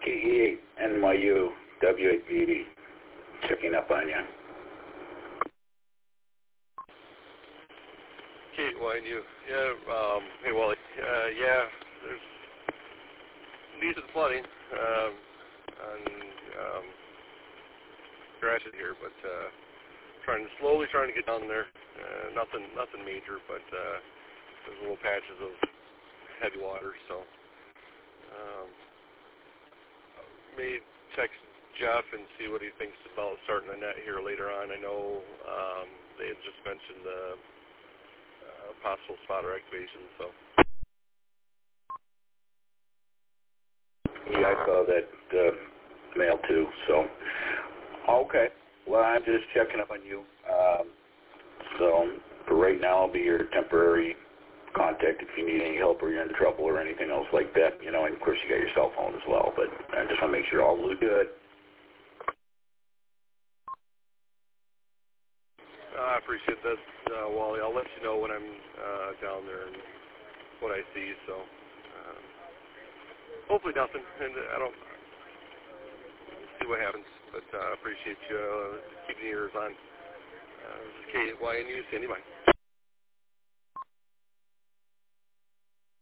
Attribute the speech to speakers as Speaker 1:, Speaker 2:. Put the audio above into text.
Speaker 1: KE8 NYU W8BD checking up on you.
Speaker 2: KYNU. Yeah, hey Wally. Yeah, there's decent flooding on Gratiot here, but slowly trying to get down there. Nothing major, but there's little patches of heavy water, so may text Jeff and see what he thinks about starting a net here later on. I know they had just mentioned the possible spotter activation, so.
Speaker 1: Yeah, I saw that mail too, so. Okay, well, I'm just checking up on you. So for right now, I'll be your temporary contact if you need any help or you're in trouble or anything else like that, you know, and of course you got your cell phone as well, but I just want to make sure all is good.
Speaker 2: I appreciate that, Wally. I'll let you know when I'm down there and what I see, so hopefully nothing, and I don't see what happens, but I appreciate you keeping your ears on. This is KYNU, standing by.